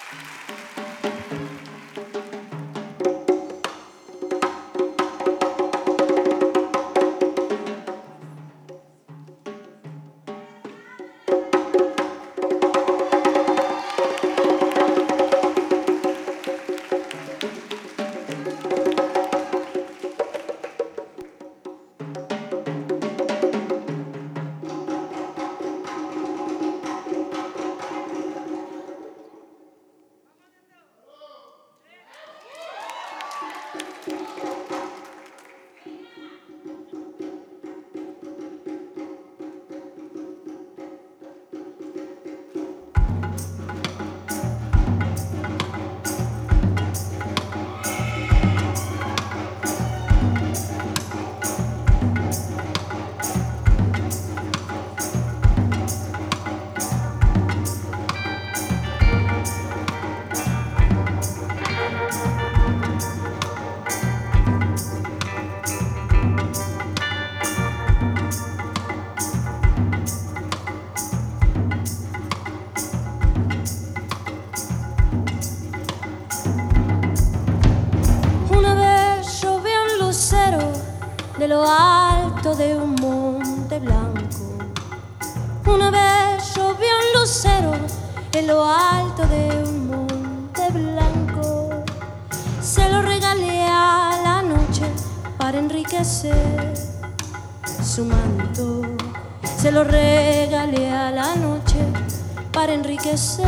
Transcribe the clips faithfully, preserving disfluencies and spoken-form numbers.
De lo alto de un monte blanco. Una vez yo vi un lucero en lo alto de un monte blanco. Se lo regalé a la noche para enriquecer su manto. Se lo regalé a la noche para enriquecer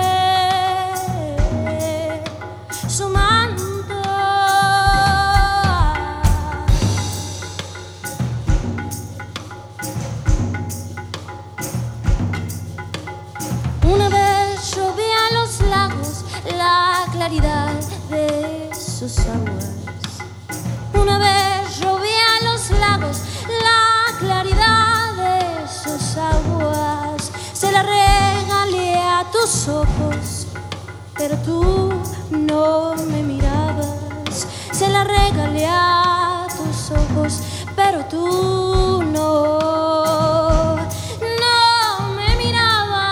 su manto. Una vez yo vi a los lagos la claridad de sus aguas. Una vez yo vi a los lagos la claridad de sus aguas. Se la regalé a tus ojos, pero tú no me mirabas. Se la regalé a tus ojos, pero tú no, no me mirabas.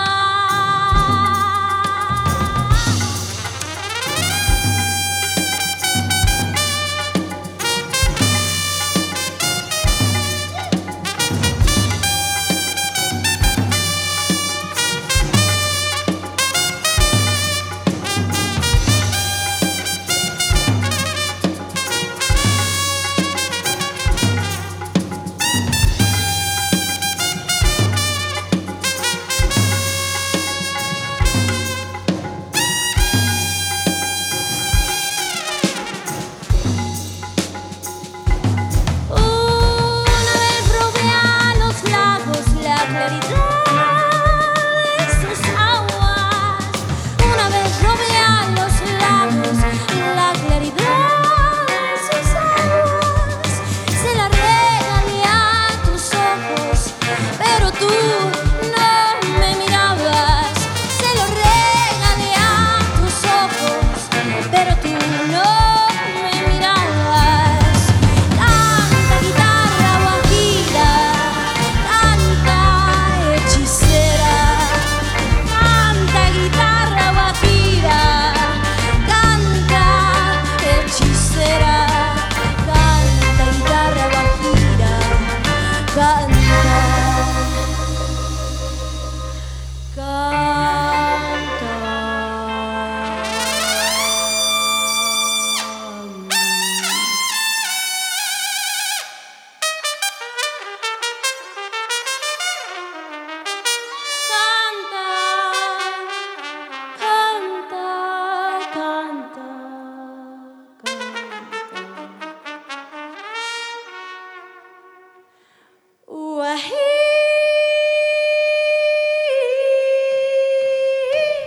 Wahee!